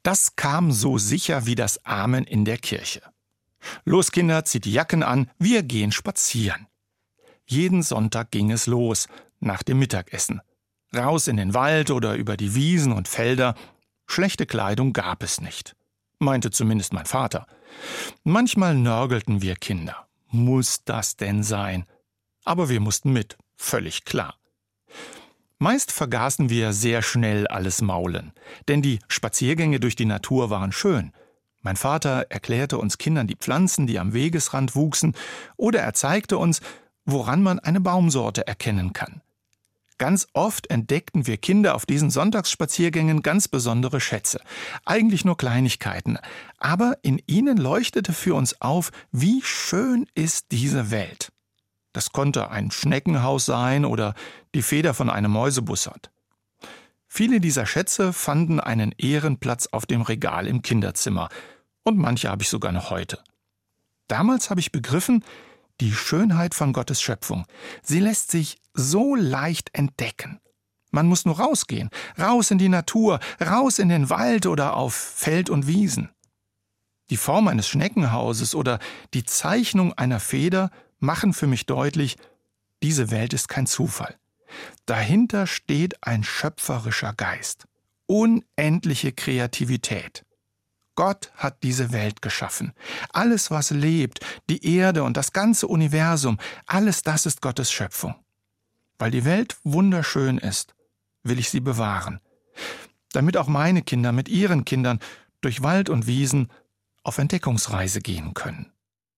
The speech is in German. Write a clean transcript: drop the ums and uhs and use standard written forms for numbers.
Das kam so sicher wie das Amen in der Kirche. Los, Kinder, zieht die Jacken an, wir gehen spazieren. Jeden Sonntag ging es los, nach dem Mittagessen. Raus in den Wald oder über die Wiesen und Felder. Schlechte Kleidung gab es nicht, meinte zumindest mein Vater. Manchmal nörgelten wir Kinder. Muss das denn sein? Aber wir mussten mit, völlig klar. Meist vergaßen wir sehr schnell alles Maulen, denn die Spaziergänge durch die Natur waren schön. Mein Vater erklärte uns Kindern die Pflanzen, die am Wegesrand wuchsen, oder er zeigte uns, woran man eine Baumsorte erkennen kann. Ganz oft entdeckten wir Kinder auf diesen Sonntagsspaziergängen ganz besondere Schätze. Eigentlich nur Kleinigkeiten, aber in ihnen leuchtete für uns auf, wie schön ist diese Welt. Das konnte ein Schneckenhaus sein oder die Feder von einem Mäusebussard. Viele dieser Schätze fanden einen Ehrenplatz auf dem Regal im Kinderzimmer und manche habe ich sogar noch heute. Damals habe ich begriffen, die Schönheit von Gottes Schöpfung, sie lässt sich so leicht entdecken. Man muss nur rausgehen, raus in die Natur, raus in den Wald oder auf Feld und Wiesen. Die Form eines Schneckenhauses oder die Zeichnung einer Feder machen für mich deutlich, diese Welt ist kein Zufall. Dahinter steht ein schöpferischer Geist, unendliche Kreativität. Gott hat diese Welt geschaffen. Alles, was lebt, die Erde und das ganze Universum, alles das ist Gottes Schöpfung. Weil die Welt wunderschön ist, will ich sie bewahren, damit auch meine Kinder mit ihren Kindern durch Wald und Wiesen auf Entdeckungsreise gehen können.